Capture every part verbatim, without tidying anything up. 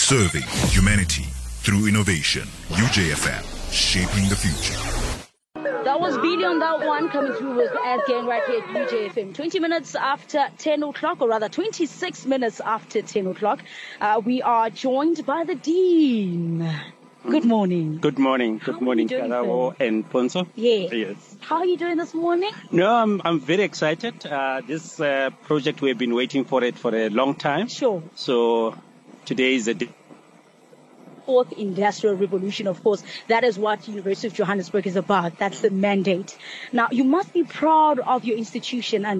Serving humanity through innovation. U J F M, shaping the future. That was Billy on that one, coming through with Ad Gang right here at U J F M. twenty minutes after ten o'clock, or rather twenty-six minutes after ten o'clock, uh, we are joined by the Dean. Good morning. Good morning. Good morning, Karabo and Ponzo. Yeah. Yes. How are you doing this morning? No, I'm I'm very excited. Uh, this uh, project, we've been waiting for it for a long time. Sure. So today is the day. Fourth Industrial Revolution, of course. That is what University of Johannesburg is about. That's the mandate. Now, you must be proud of your institution. And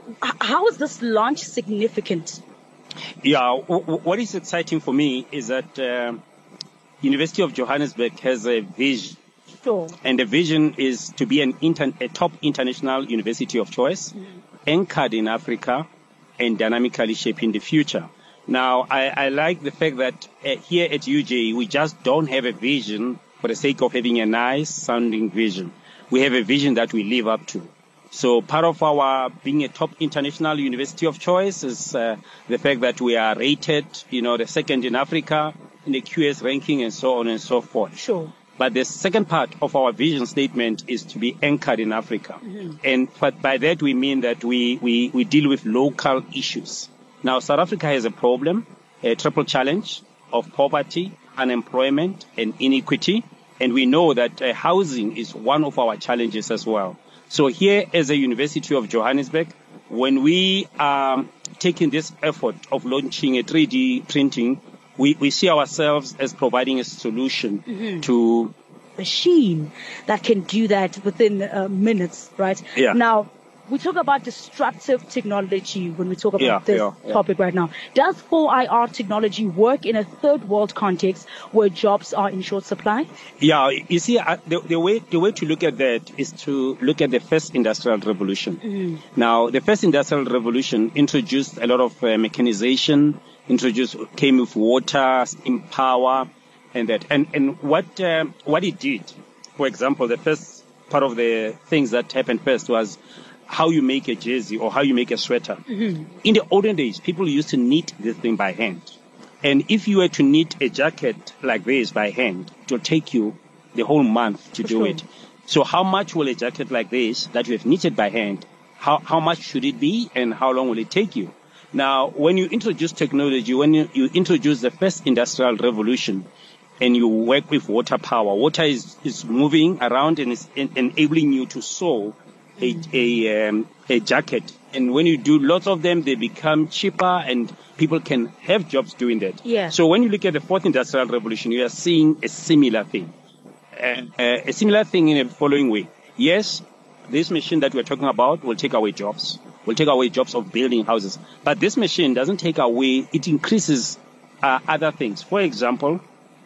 how is this launch significant? Yeah, w- w- what is exciting for me is that uh, University of Johannesburg has a vision. Sure. And the vision is to be an inter- a top international university of choice, mm-hmm. anchored in Africa and dynamically shaping the future. Now, I, I like the fact that uh, here at U J, we just don't have a vision for the sake of having a nice sounding vision. We have a vision that we live up to. So part of our being a top international university of choice is uh, the fact that we are rated, you know, the second in Africa in the Q S ranking and so on and so forth. Sure. But the second part of our vision statement is to be anchored in Africa. Mm-hmm. And but by that we mean that we, we, we deal with local issues. Now, South Africa has a problem, a triple challenge of poverty, unemployment, and inequity. And we know that uh, housing is one of our challenges as well. So here as a University of Johannesburg, when we are taking this effort of launching a three D printing, we, we see ourselves as providing a solution mm-hmm. to machine that can do that within uh, minutes, right? Yeah. Now, we talk about disruptive technology when we talk about yeah, this yeah, yeah. topic right now. Does four I R technology work in a third world context where jobs are in short supply? Yeah, you see, uh, the, the way the way to look at that is to look at the first industrial revolution. Mm-hmm. Now, the first industrial revolution introduced a lot of uh, mechanization, introduced came with water, steam power, and that. And and what uh, what it did, for example, the first part of the things that happened first was how you make a jersey or how you make a sweater. Mm-hmm. In the olden days, people used to knit this thing by hand. And if you were to knit a jacket like this by hand, it will take you the whole month to For do sure. it. So how much will a jacket like this that you have knitted by hand, how, how much should it be and how long will it take you? Now, when you introduce technology, when you, you introduce the first industrial revolution and you work with water power, water is, is moving around and is en- enabling you to sew A, a, um, a jacket. And when you do lots of them, they become cheaper and people can have jobs doing that. Yeah. So when you look at the fourth industrial revolution, you are seeing a similar thing. Uh, uh, a similar thing in the following way. Yes, this machine that we're talking about will take away jobs, will take away jobs of building houses. But this machine doesn't take away, it increases uh, other things. For example,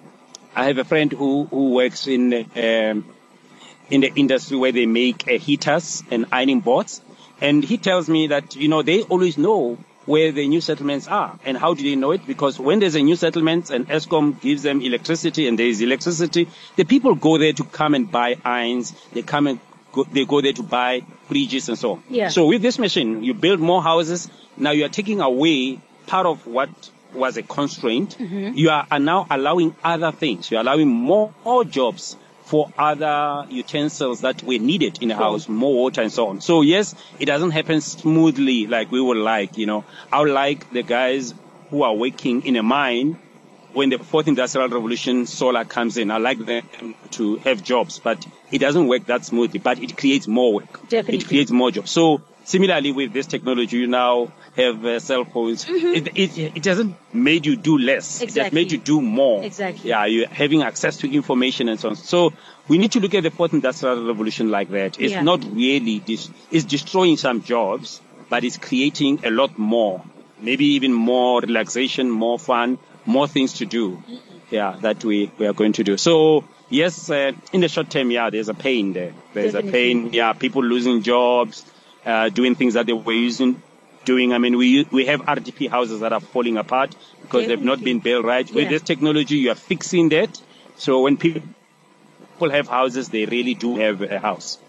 I have a friend who, who works in um, in the industry where they make uh, heaters and ironing boards. And he tells me that, you know, they always know where the new settlements are. And how do they know it? Because when there's a new settlement and Eskom gives them electricity and there is electricity, the people go there to come and buy irons. They come and go, they go there to buy fridges and so on. Yeah. So with this machine, you build more houses. Now you are taking away part of what was a constraint. Mm-hmm. You are, are now allowing other things. You're allowing more, more jobs for other utensils that were needed in the Sure. house, more water and so on. So yes, it doesn't happen smoothly like we would like, you know. I would like the guys who are working in a mine when the fourth industrial revolution solar comes in. I like them to have jobs, but it doesn't work that smoothly, but it creates more work. Definitely. It creates more jobs. So similarly with this technology, you now have uh, cell phones. Mm-hmm. It, it, it doesn't make you do less. Exactly. It just made you do more. Exactly. Yeah, you're having access to information and so on. So we need to look at the fourth industrial revolution like that. It's Yeah. not really, dis- it's destroying some jobs, but it's creating a lot more. Maybe even more relaxation, more fun, more things to do. Yeah, that we, we are going to do. So yes, uh, in the short term, yeah, there's a pain there. There's Definitely. a pain. Yeah, people losing jobs, uh, doing things that they were using, doing. I mean, we we have R D P houses that are falling apart because they've not been built right. With Yeah. this technology, you are fixing that. So when people have houses, they really do have a house.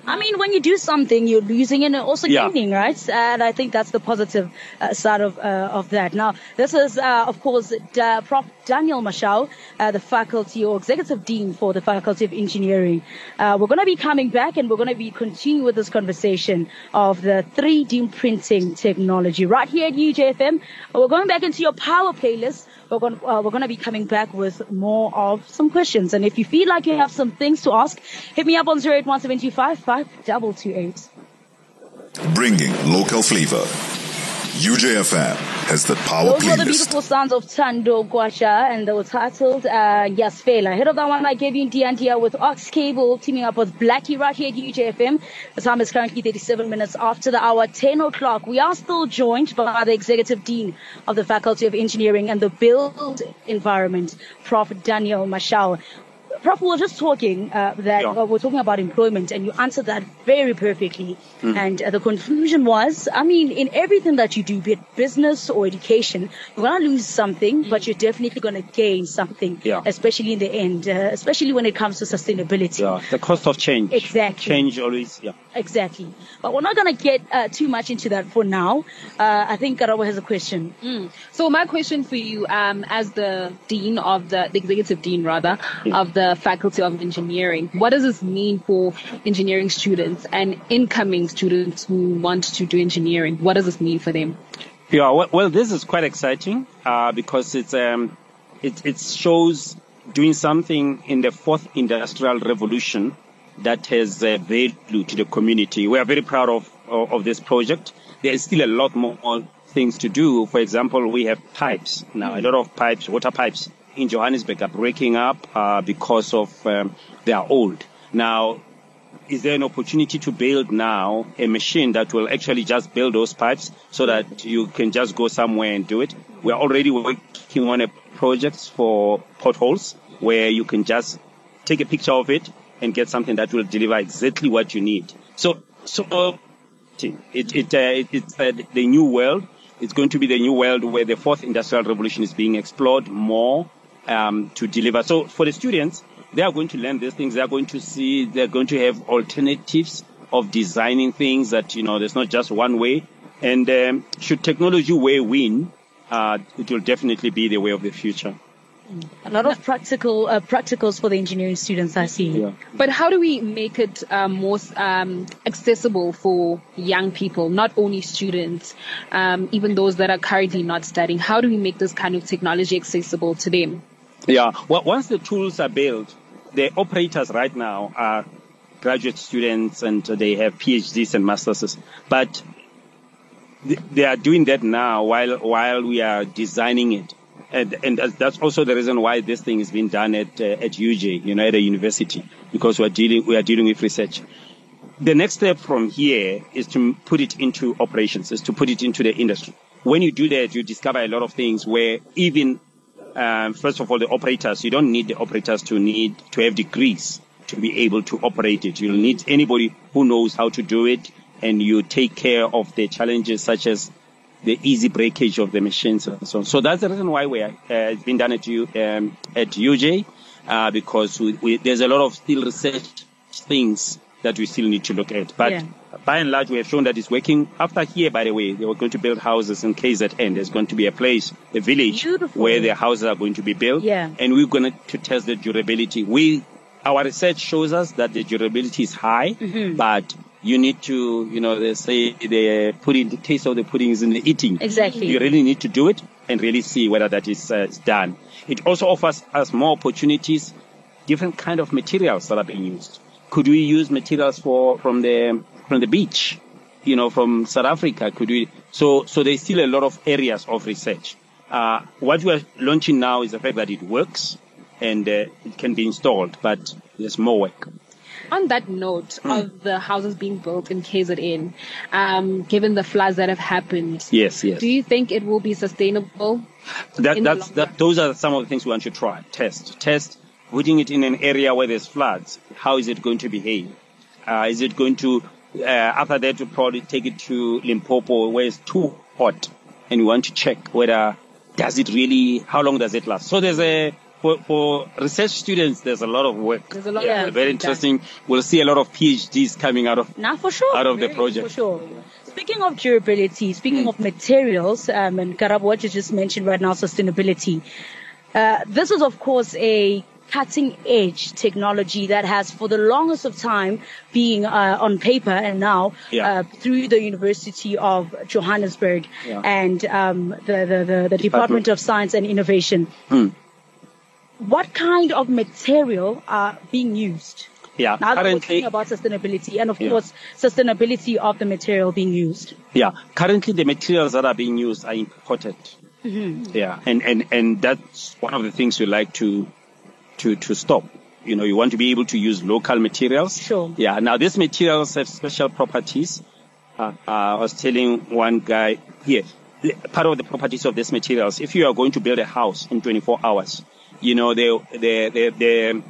I mean, when you do something, you're losing and also Yeah. gaining, right? And I think that's the positive uh, side of uh, of that. Now, this is, uh, of course, Da- Professor Daniel Mashao, uh, the faculty or executive dean for the Faculty of Engineering. Uh, we're going to be coming back and we're going to be continuing with this conversation of the three D printing technology right here at U J F M. We're going back into your power playlist. We're going, uh, we're going to be coming back with more of some questions. And if you feel like you have some things to ask, hit me up on zero eight one seven two five five two two eight. Bringing local flavor. U J F M has the power Those were the playlist. beautiful sounds of Tando Gwasha, and they were titled uh, Yasfela. Ahead of that one, I gave you Diandia with Ox Cable, teaming up with Blackie right here at U J F M. The time is currently thirty-seven minutes after the hour, ten o'clock. We are still joined by the Executive Dean of the Faculty of Engineering and the Built Environment, Professor Daniel Mashao. Prof, we were just talking uh, that Yeah. uh, we're talking about employment, and you answered that very perfectly. Mm. And uh, the conclusion was, I mean, in everything that you do, be it business or education, you're going to lose something, but you're definitely going to gain something, Yeah. especially in the end, uh, especially when it comes to sustainability. Yeah, the cost of change. Exactly. Change always, yeah. Exactly. But we're not going to get uh, too much into that for now. Uh, I think Karabo has a question. Mm. So my question for you, um, as the dean of the, the executive dean rather, Yeah. of the Faculty of Engineering, what does this mean for engineering students and incoming students who want to do engineering? What does this mean for them? Yeah, well, well this is quite exciting uh, because it's um, it, it shows doing something in the fourth industrial revolution that has uh, value to the community. We are very proud of, of, of this project. There is still a lot more things to do. For example, we have pipes now, a lot of pipes, water pipes in Johannesburg are breaking up uh, because of um, they are old. Now, is there an opportunity to build now a machine that will actually just build those pipes so that you can just go somewhere and do it? We are already working on a project for potholes where you can just take a picture of it and get something that will deliver exactly what you need. So, so it, it, uh, it it's uh, the new world. It's going to be the new world where the fourth industrial revolution is being explored more um, to deliver. So for the students, they are going to learn these things. They are going to see, they're going to have alternatives of designing things that, you know, there's not just one way. And um, should technology way win, uh, it will definitely be the way of the future. A lot of practical uh, practicals for the engineering students, I see. Yeah. But how do we make it um, more um, accessible for young people, not only students, um, even those that are currently not studying? How do we make this kind of technology accessible to them? Yeah, well, once the tools are built, the operators right now are graduate students and they have PhDs and masters, but they are doing that now while while we are designing it. And, and that's also the reason why this thing is being done at uh, at U J, you know, at a university, because we are dealing we are dealing with research. The next step from here is to put it into operations, is to put it into the industry. When you do that, you discover a lot of things where even, um, first of all, the operators, you don't need the operators to need to have degrees to be able to operate it. You'll need anybody who knows how to do it, and you take care of the challenges such as the easy breakage of the machines and so on. So that's the reason why we are, uh, it's been done at, U, um, at U J, uh, because we, we, there's a lot of still research things that we still need to look at. But Yeah. by and large, we have shown that it's working. After here, by the way, they were going to build houses in K Z N. There's going to be a place, a village, Beautiful. where the houses are going to be built. Yeah. And we're going to test the durability. We, our research shows us that the durability is high, Mm-hmm. but you need to, you know, they say the pudding, the taste of the pudding is in the eating. Exactly. You really need to do it and really see whether that is uh, done. It also offers us more opportunities, different kind of materials that are being used. Could we use materials for from the from the beach, you know, from South Africa? Could we? So so there's still a lot of areas of research. Uh, what we are launching now is the fact that it works and uh, it can be installed, but there's more work. On that note of the houses being built in K Z N, um, given the floods that have happened, Yes, yes. do you think it will be sustainable? That, in the that's, long that, run? those are some of the things we want to try. Test. Test. Putting it in an area where there's floods. How is it going to behave? Uh, is it going to, uh, after that, we'll probably take it to Limpopo where it's too hot. And we want to check whether, does it really, how long does it last? So there's a, for, for research students, there's a lot of work. There's a lot Yeah. of work Very being done. interesting. We'll see a lot of PhDs coming out of Now, for sure. out of the Very- project. For sure. Speaking of durability, speaking of materials, um, and Karabo, what you just mentioned right now, sustainability. Uh, this is, of course, a cutting-edge technology that has, for the longest of time, being uh, on paper, and now Yeah. uh, through the University of Johannesburg Yeah. and um, the, the, the, the Department of Science and Innovation. Hmm. What kind of material are being used? Yeah, Now that we're currently, talking about sustainability, and of Yeah. course, sustainability of the material being used. yeah, currently the materials that are being used are imported. Mm-hmm. Yeah, and, and, and that's one of the things we like to, to, to stop. You know, you want to be able to use local materials. Sure. Yeah, now these materials have special properties. Uh, uh, I was telling one guy here, part of the properties of these materials, if you are going to build a house in twenty-four hours, you know, the, the, the, the,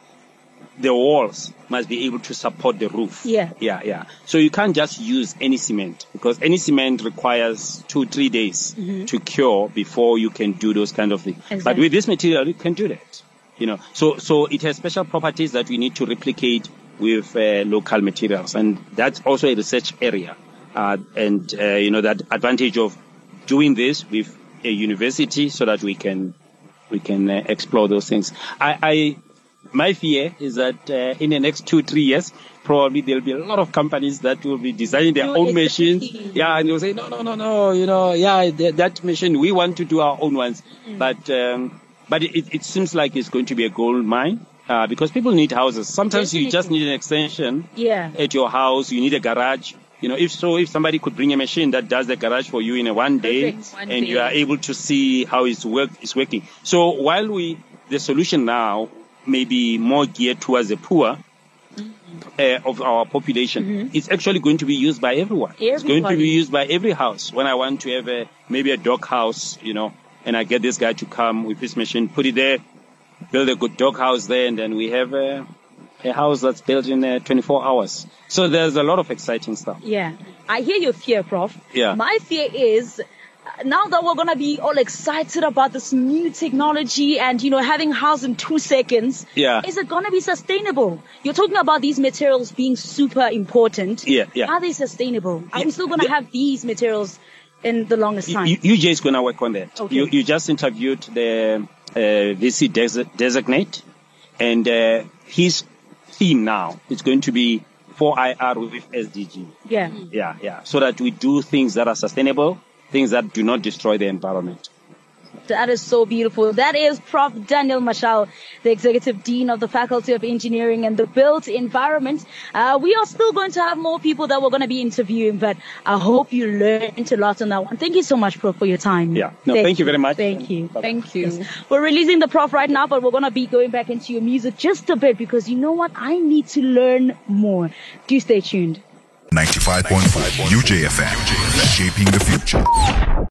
the walls must be able to support the roof. Yeah. Yeah, yeah. So you can't just use any cement, because any cement requires two, three days to cure before you can do those kind of things. But Exactly. with this material, you can do that. You know, so, so it has special properties that we need to replicate with uh, local materials. And that's also a research area. Uh, and, uh, you know, that advantage of doing this with a university so that we can, we can uh, explore those things. I, I, my fear is that uh, in the next two, three years, probably there'll be a lot of companies that will be designing their No, own exactly. machines. Yeah, and they'll say, no, no, no, no, you know, yeah, th- that machine, we want to do our own ones. Mm. But, um, but it, it seems like it's going to be a gold mine, uh, because people need houses. Sometimes you just need an extension Yeah. at your house. You need a garage. You know, if so, if somebody could bring a machine that does the garage for you in a one day, Perfect. One and day. you are able to see how it's work it's working. So while we, the solution now may be more geared towards the poor uh, of our population, it's actually going to be used by everyone. It's going to Everybody. be used by every house. When I want to have a maybe a dog house, you know, and I get this guy to come with his machine, put it there, build a good dog house there, and then we have a, a house that's built in uh, twenty-four hours. So there's a lot of exciting stuff. Yeah. I hear your fear, Prof. Yeah. My fear is, uh, now that we're going to be all excited about this new technology and, you know, having house in two seconds, Yeah. is it going to be sustainable? You're talking about these materials being super important. Yeah, yeah. Are they sustainable? Are Yeah. we still going to Yeah. have these materials in the longest time? U- U J is going to work on that. Okay. You, you just interviewed the uh, V C des- designate, and uh, his theme now is going to be four I R with S D G. Yeah. Yeah, yeah. So that we do things that are sustainable, things that do not destroy the environment. That is so beautiful. That is Professor Daniel Mashal, the Executive Dean of the Faculty of Engineering and the Built Environment. Uh, we are still going to have more people that we're going to be interviewing, but I hope you learned a lot on that one. Thank you so much, Prof, for your time. Yeah. No, thank you very much. Thank you. Thank you. We're releasing the Prof right now, but we're going to be going back into your music just a bit because you know what? I need to learn more. Do stay tuned. ninety-five point five U J F M, shaping the future.